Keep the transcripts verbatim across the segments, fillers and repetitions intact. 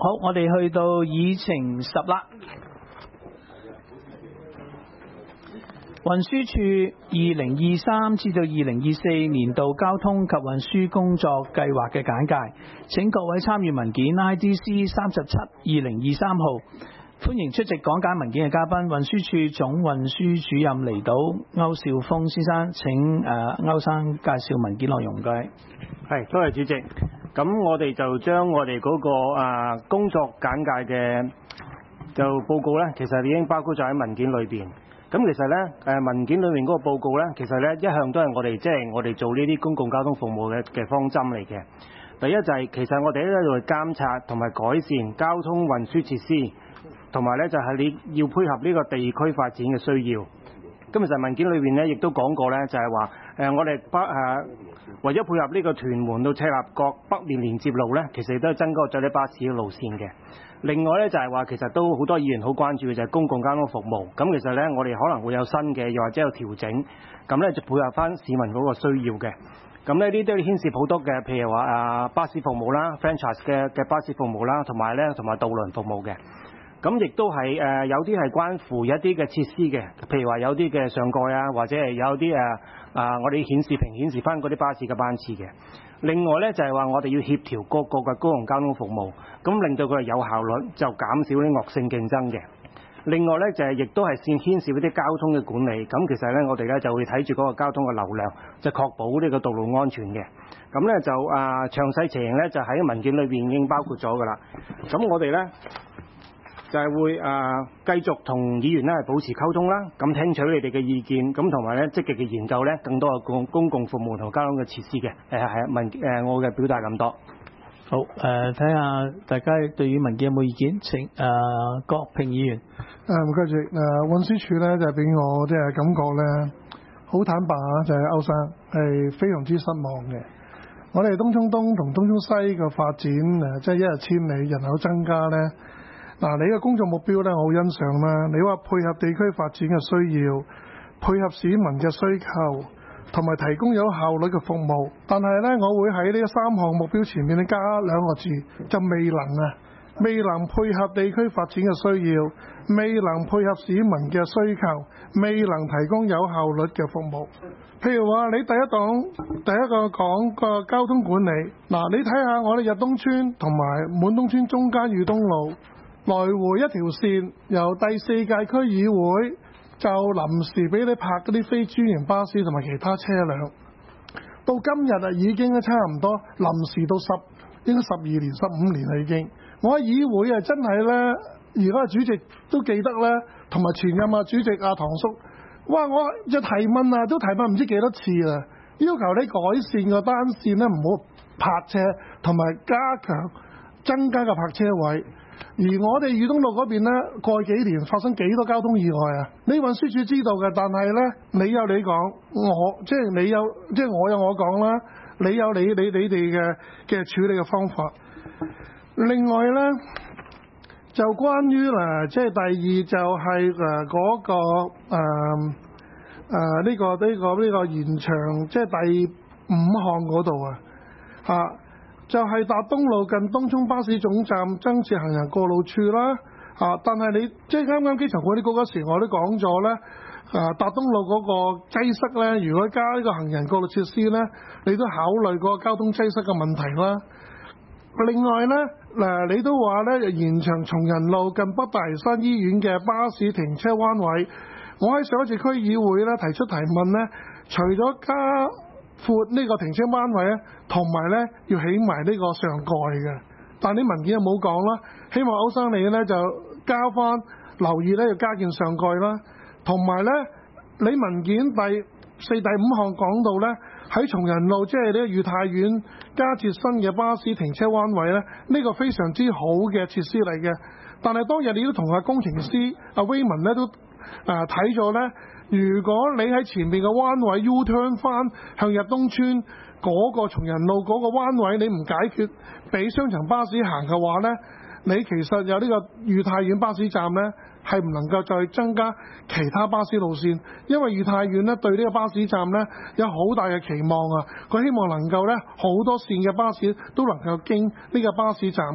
好，我哋去到議程十啦。運輸署二零二三至到二零二四年度交通及運輸工作計劃嘅簡介，請各位參與文件 I D C 三十七二零二三號。歡迎出席講解文件嘅嘉賓，運輸署總運輸主任離島歐兆峰先生。請誒歐生介紹文件內容嘅。 係，多謝主席。咁我哋就將我哋嗰個啊工作簡介嘅就報告咧，其實已經包括咗喺文件裏邊。咁其實咧誒文件裏面嗰個報告咧，其實咧一向都係我哋即係我哋做呢啲公共交通服務嘅嘅方針嚟嘅。第一就係、是、其實我哋喺度監察同埋改善交通運輸設施。同埋咧就係你要配合呢個地區發展嘅需要。咁其實文件裏邊咧亦都講過咧，就係話誒我哋北誒為咗配合呢個屯門到赤鱲角北面連接路咧，其實亦都係增加咗啲巴士嘅路線嘅。另外咧就係話其實都好多議員好關注嘅就係公共交通服務。咁其實咧我哋可能會有新嘅，又或者有調整，咁咧就配合翻市民嗰個需要嘅。咁呢啲都牽涉好多嘅，譬如話啊巴士服務啦、franchise 嘅嘅巴士服務啦，同埋咧同埋渡輪服務嘅。咁亦都係誒有啲係關乎一啲嘅設施嘅，譬如話有啲嘅上蓋啊，或者係有啲誒啊我哋顯示屏顯示翻嗰啲巴士嘅班次嘅。另外咧就係話我哋要協調各個嘅公共交通服務，咁令到佢係有效率，就減少啲惡性競爭嘅。另外咧就係亦都係先牽涉一啲交通嘅管理，咁其實咧我哋咧就會睇住嗰個交通嘅流量，就確保呢個道路安全嘅。咁咧就啊詳細情形咧就喺文件裏邊已經包括咗㗎啦。咁我哋咧就係會誒、呃、繼續同議員咧係保持溝通啦，咁聽取你哋嘅意見，咁同埋咧積極嘅研究咧更多嘅公公共服務同交通嘅設施嘅。誒係文誒我嘅表達咁多。 好誒，睇、呃、下大家對於文件有冇意見？請誒、呃、郭平議員。 誒唔該主席。誒運輸署咧就係俾我即係感覺咧，好坦白啊，就係、是、歐生係非常之失望嘅。我哋東涌東同東涌西嘅發展誒，即係一日千里，人口增加咧。嗱，你嘅工作目標咧，我好欣賞啦。你話配合地區發展嘅需要，配合市民嘅需求，同埋提供有效率嘅服務。但係咧，我會喺呢三項目標前面咧加兩個字，就未能啊，未能配合地區發展嘅需要，未能配合市民嘅需求，未能提供有效率嘅服務。譬如話，你第一檔第一個講個交通管理，嗱，你睇下我哋日東村同埋滿東村中間裕東路。來回一條線，由第四屆區議會就臨時俾你泊嗰啲非專營巴士同埋其他車輛，到今日啊已經差唔多臨時到十應該十二年十五年啦已經。我喺議會啊真係呢，而家主席都記得呢，同埋前任啊主席啊唐叔，哇！我就提問啊都提問唔知幾多次啦，要求你改善個單線呢，唔好泊車，同埋加強增加個泊車位。而我哋裕東路嗰邊呢，過去幾年發生幾多交通意外啊？你運輸署知道嘅，但係呢，你有你講，我即係你有，即係我有我講啦。你有你你你哋嘅嘅處理嘅方法。另外呢，就關於嗱，即係第二就係誒嗰個誒誒呢個呢個呢個延長，即係第五項嗰度啊嚇。就係達東路近東涌巴士總站增設行人過路處啦，啊！但係你即係啱啱機場管理局嗰時我都講咗咧，啊達東路嗰個擠塞咧，如果加呢個行人過路設施咧，你都考慮嗰個交通擠塞嘅問題啦。另外咧，嗱你都話咧延長松仁路近北大嶼山醫院嘅巴士停車彎位，我喺上一次區議會咧提出提問咧，除咗加闊呢個停車彎位咧，同埋咧要起埋呢個上蓋嘅，但你文件又冇講啦。希望歐生你咧就交翻留意咧，要加建上蓋啦。同埋咧，你文件第四、第五項講到咧，喺松仁路即係呢個裕泰苑加設新嘅巴士停車彎位咧，呢、這個非常之好嘅設施嚟嘅。但係當日你都同阿工程師阿威文咧都誒睇咗咧。如果你喺前面嘅彎位 U turn 翻向日東村嗰個松仁路嗰個彎位，你唔解決俾雙層巴士行嘅話呢，你其實有呢個裕泰苑巴士站呢，係唔能夠再增加其他巴士路線，因為裕泰苑呢對呢個巴士站呢有好大嘅期望啊！佢希望能夠呢好多線嘅巴士都能夠經呢個巴士站嘅。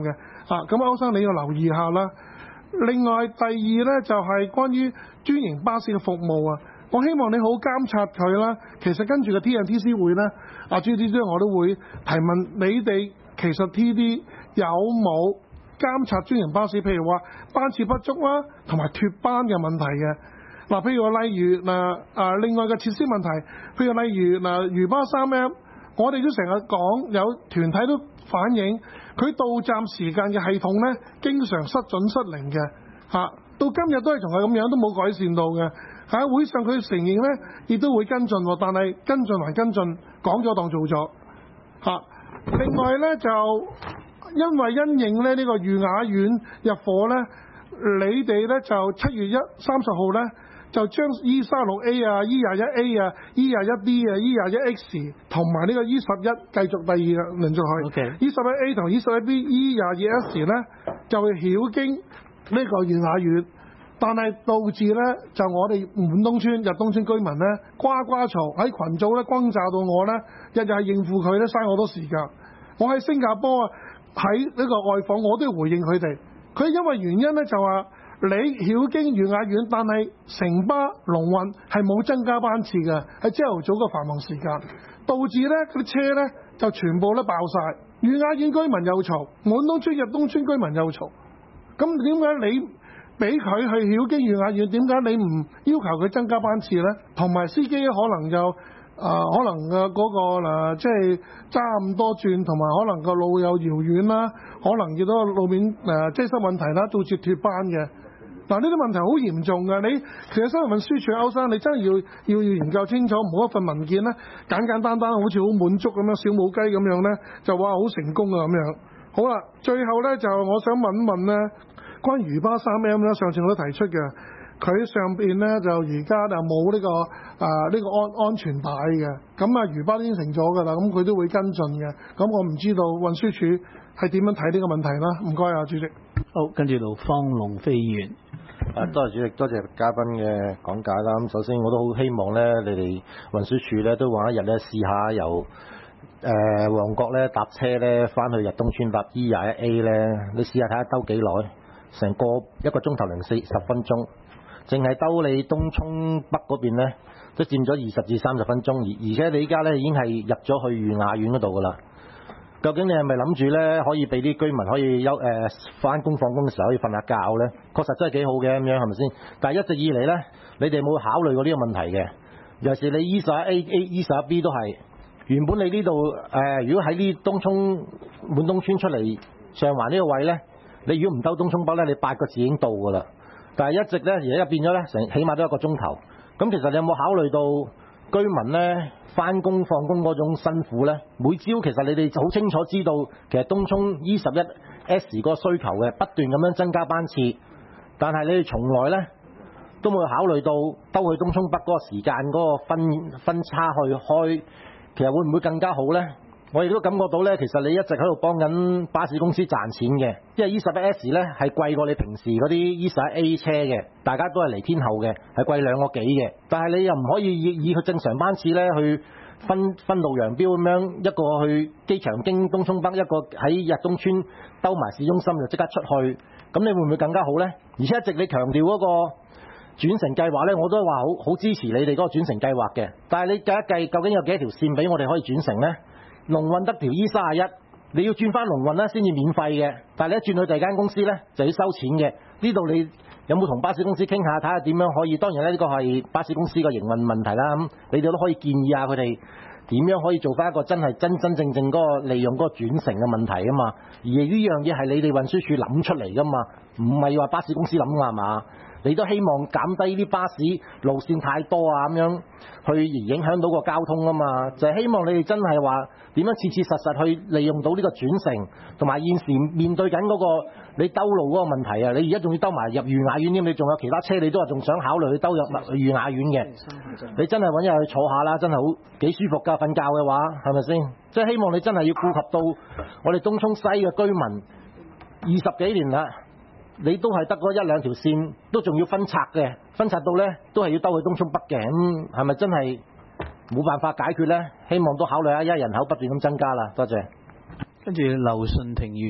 啊，咁歐生你要留意下啦。另外第二呢，就係關於專營巴士嘅服務啊，我希望你好監察佢啦。其實跟住個 T N T C 會呢，啊 G D D 我都會提問你哋，其實 T D 有冇監察專營巴士，譬如話班次不足啦，同埋脫班嘅問題嘅。嗱，譬如話例如嗱啊，另外嘅設施問題，譬如例如嗱嶼巴三 M， 我哋都成日講，有團體都反映佢到站時間嘅系統咧，經常失準失靈嘅嚇，到今日都係仲係咁樣，都冇改善到嘅。喺會上佢承認咧，亦都會跟進，但係跟進還跟進，講咗當做咗嚇。另外咧就因為因應咧呢個裕雅苑入伙咧，你哋咧就七月一三十號咧就將 E 三六 A 啊、E 廿一 A 啊、E 廿一 B 啊、E 廿一 X 同埋呢個 E 十一繼續第二個輪續去。 Okay. E 十一 A 同 E 十一 B、E 廿二 S 咧就會繞經呢個裕雅苑，但係導致咧就我哋滿東村、日東村居民咧呱呱嘈，喺群組咧轟炸到我咧，日日係應付佢咧，嘥我多時間。我喺新加坡啊，喺呢個外訪我都要回應佢哋，佢因為原因咧就話你繞經裕雅苑，但係城巴龍運係冇增加班次嘅，喺朝頭早嘅繁忙時間，導致咧嗰啲車咧就全部都爆晒。裕雅苑居民又嘈，滿東村、日東村居民又嘈，咁點解你俾佢去繞經裕雅苑，點解你唔要求佢增加班次咧？同埋司機可能就啊、呃，可能嘅嗰、那個嗱，即係揸咁多轉，同埋可能個路又遙遠啦，可能遇到路面誒擠塞問題啦，導致脫班嘅。嗱，呢啲問題好嚴重嘅。你其實新聞運輸署歐生，你真係要要要研究清楚，唔好一份文件咧簡簡單單，好似好滿足咁樣，小母雞咁樣咧，就話好成功啊咁樣。好啦，最後咧就我想問一問咧，關於嶼巴三 M 咧，上次我都提出嘅，佢上邊咧就而家就冇呢個啊呢、呢個安安全帶嘅，咁啊嶼巴應承咗㗎啦，咁佢都會跟進嘅。咁我唔知道運輸署係點樣睇呢個問題啦。唔該啊，主席。 好，跟住到方龍飛議員。 啊，多謝主席，多謝嘉賓嘅講解啦。咁首先我都好希望咧，你哋運輸署咧都揾一日咧試下由誒旺角咧搭車咧翻去日東村搭 E 廿一 A 咧，你試下睇下兜幾耐，成個一個鐘頭零四十分鐘，淨係兜你東涌北嗰邊咧都佔咗二十至三十分鐘，而而且你依家咧已經係入咗去裕雅苑嗰度噶啦。究竟你係咪諗住咧可以俾啲居民可以休誒翻工放工嘅時候可以瞓下覺咧？確實真係幾好嘅咁樣，係咪先？但係一直以嚟咧，你哋冇考慮過呢個問題嘅。尤其是你 E 十一 A、E 十一 B 都係原本你呢度誒，如果喺呢東涌滿東村出嚟上環呢個位咧，你如果唔兜東涌北咧，你八個字已經到㗎啦。但係一直咧而家變咗咧，成起碼都一個鐘頭。咁其實你有冇考慮到居民咧翻工放工嗰種辛苦咧？每朝其實你哋好清楚知道，其實東涌 E 十一 S 嗰個需求嘅不斷咁樣增加班次，但係你哋從來咧都冇考慮到兜去東涌北嗰個時間嗰個分分差去開，其實會唔會更加好咧？我亦都感覺到咧，其實你一直喺度幫緊巴士公司賺錢嘅，因為 E 十一 S 咧係貴過你平時嗰啲 E 十一 A 車嘅，大家都係嚟天后嘅，係貴兩個幾嘅。但係你又唔可以以以佢正常班次咧去分分道揚鑣咁樣，一個去機場經東涌北，一個喺日東村兜埋市中心就即刻出去，咁你會唔會更加好咧？而且一直你強調嗰個轉乘計劃咧，我都話好好支持你哋嗰個轉乘計劃嘅。但係你計一計，究竟有幾多條線俾我哋可以轉乘咧？龍運得條 E 三十一，你要轉翻龍運咧先至免費嘅，但係你一轉去第二間公司咧就要收錢嘅。呢度你有冇同巴士公司傾下，睇下點樣可以？當然咧呢個係巴士公司個營運問題啦。咁你哋都可以建議下佢哋點樣可以做翻一個真係真真正正嗰個利用嗰個轉乘嘅問題啊嘛。而呢樣嘢係你哋運輸署諗出嚟噶嘛，唔係話巴士公司諗㗎係嘛？你都希望減低啲巴士路線太多啊，咁樣去而影響到個交通啊嘛，就係希望你哋真係話點樣切切實實去利用到呢個轉乘，同埋現時面對緊嗰個你兜路嗰個問題啊！你而家仲要兜埋入裕雅苑添，你仲有其他車你都話仲想考慮去兜入裕雅苑嘅，你真係揾日去坐下啦，真係好幾舒服㗎，瞓覺嘅話係咪先？即係希望你真係要顧及到我哋東涌西嘅居民二十幾年啦。你都係得嗰一兩條線，都仲要分拆嘅，分拆到咧都係要兜去東涌北嘅，咁係咪真係冇辦法解決咧？希望都考慮下，因為人口不斷咁增加啦。多謝。 跟住劉順庭議員。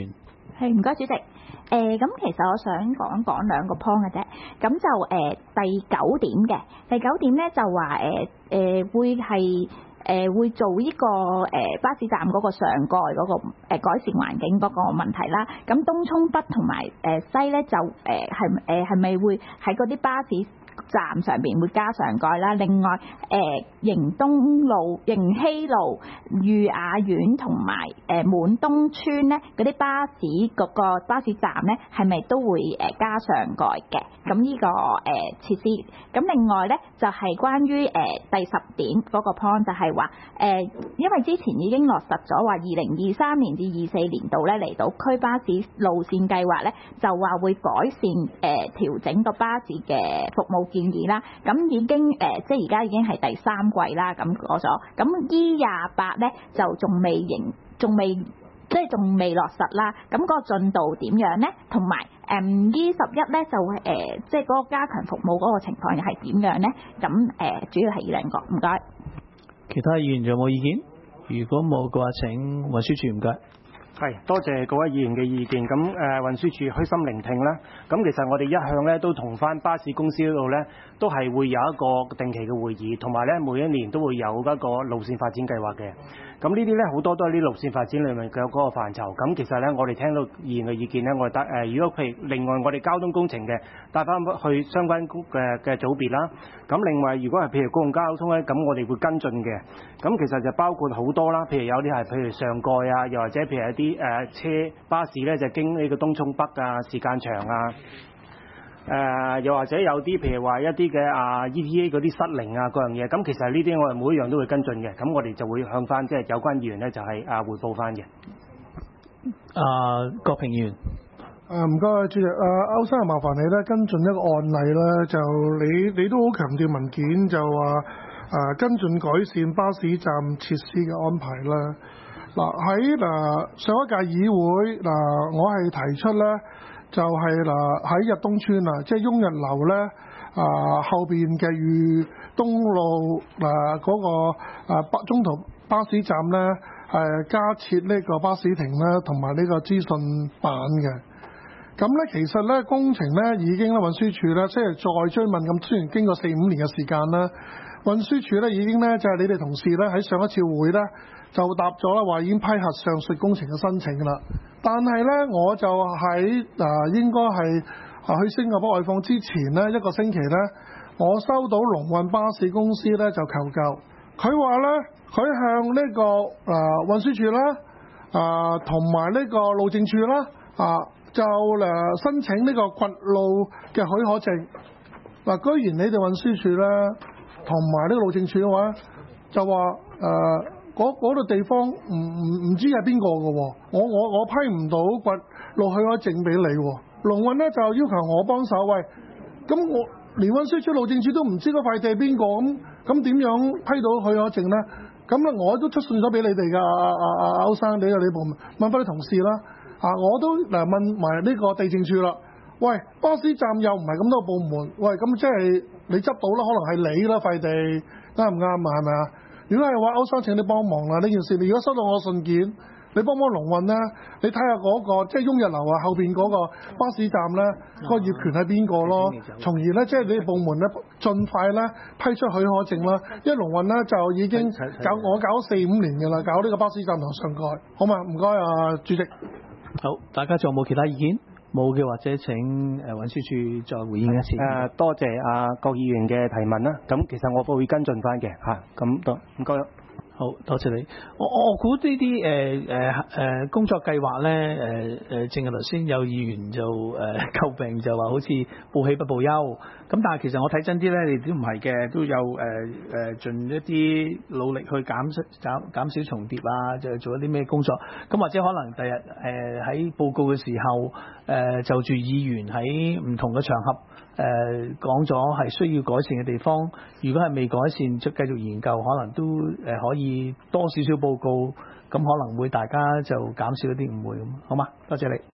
係，唔該主席。誒、呃、咁其實我想講講兩個 point 嘅啫。咁就誒、呃、第九點嘅，第九點咧就話誒誒會係誒、呃、會做呢、這個誒、呃、巴士站嗰個上蓋嗰、那個、呃、改善環境嗰個問題啦。咁東涌北同埋誒西咧就誒係誒係咪會喺嗰啲巴士站上邊會加上蓋啦？另外誒迎東路、迎禧路、裕雅苑同埋誒滿東村咧嗰啲巴士嗰個巴士站咧係咪都會誒加上蓋嘅？咁呢個誒設施。咁另外咧就係關於誒第十點嗰個 point 就係話誒，因為之前已經落實咗話二零二三年至二四年度咧嚟到區巴士路線計劃咧，就話會改善誒調整個巴士嘅服務建議啦。咁已經誒、呃、即係而家已經係第三季啦，咁過咗。咁 E 廿八咧就仲未營，仲未即係仲未落實啦。咁、那個進度點樣咧？同埋誒 E 十一咧就誒、呃、即係嗰個加強服務嗰個情況又係點樣咧？咁誒、呃、主要係呢兩個，唔該。 其他議員仲有冇意見？如果冇嘅話，請運輸署唔該。 係，多謝各位議員嘅意見。咁誒、呃、運輸署虛心聆聽啦。咁其實我哋一向咧都同翻巴士公司嗰度咧，都係會有一個定期嘅會議，同埋咧每一年都會有一個路線發展計劃嘅。咁呢啲咧好多都係啲路線發展裏面嘅嗰個範疇。咁其實咧我哋聽到議員嘅意見咧，我哋得誒，如果譬如另外我哋交通工程嘅帶翻去相關嘅嘅組別啦。咁另外如果係譬如公共交通咧，咁我哋會跟進嘅。咁其實就包括好多啦，譬如有啲係譬如上蓋啊，又或者譬如一啲誒、呃、車巴士咧就經呢個東涌北啊，時間長啊。誒、呃、又或者有啲譬如話一啲嘅啊 E T A 嗰啲失靈啊各樣嘢，咁其實呢啲我哋每一樣都會跟進嘅，咁我哋就會向翻即係有關議員咧就係、是、啊匯報翻嘅。 啊，郭平議員。 啊唔該主席，啊歐生麻煩你咧跟進一個案例咧，就你你都好強調文件就話啊跟進改善巴士站設施嘅安排啦。嗱喺嗱上一屆議會嗱、啊、我係提出咧。就係嗱喺日東村啊，即係雍日樓咧啊後邊嘅裕東路嗱嗰個啊巴中途巴士站咧係加設呢個巴士亭啦，同埋呢個資訊板嘅。咁咧其實咧工程咧已經咧運輸署咧即係再追問咁，雖然經過四五年嘅時間啦，運輸署咧已經咧就係、是、你哋同事咧喺上一次會咧就答咗啦，話已經批核上述工程嘅申請啦。但係咧，我就喺嗱、啊、應該係啊去新加坡外訪之前咧一個星期咧，我收到龍運巴士公司咧就求救，佢話咧佢向呢、這個啊運輸署啦啊同埋呢個路政署啦啊就誒、啊、申請呢個掘路嘅許可證。嗱、啊，居然你哋運輸署咧同埋呢個路政署嘅話就話誒。嗰嗰度地方唔唔唔知係邊個嘅喎，我我我批唔到掘路許可證俾你喎。龍運咧就要求我幫手，喂，咁我連運輸署路政署都唔知嗰塊地係邊個，咁咁點樣批到許可證咧？咁咧我都出信咗俾你哋㗎，阿阿阿歐生，你嘅你部門問翻啲同事啦，啊我都嗱問埋呢個地政署啦，喂，巴士站又唔係咁多部門，喂，咁即係你執到啦，可能係你啦塊地，啱唔啱啊？係咪啊？如果係話歐生，請你幫忙啦呢件事。你如果收到我信件，你幫幫龍運啦，你睇下嗰個即係雍日樓啊後邊嗰個巴士站咧，個業權係邊個咯？從而咧即係你哋部門咧盡快咧批出許可證啦。因為龍運咧就已經搞我搞四五年嘅啦，搞呢個巴士站同上蓋，好嘛？唔該啊，主席。 好，大家仲有冇其他意見？冇嘅，或者請誒運輸署再回應一次。誒、 呃，多謝阿郭議員嘅提問啦。咁其實我會跟進翻嘅嚇。咁多唔該。 好多謝你。我我估呢啲誒誒誒工作計劃咧誒誒，正如頭先有議員就誒詬病就話好似報喜不報憂。咁但係其實我睇真啲咧，你都唔係嘅，都有誒誒、呃、盡一啲努力去減少減減少重疊啊，就做一啲咩工作。咁或者可能第日誒喺報告嘅時候誒、呃、就住議員喺唔同嘅場合誒講咗係需要改善嘅地方，如果係未改善，就繼續研究，可能都誒可以多少少報告，咁可能會大家就減少一啲誤會咁，好嗎？多謝你。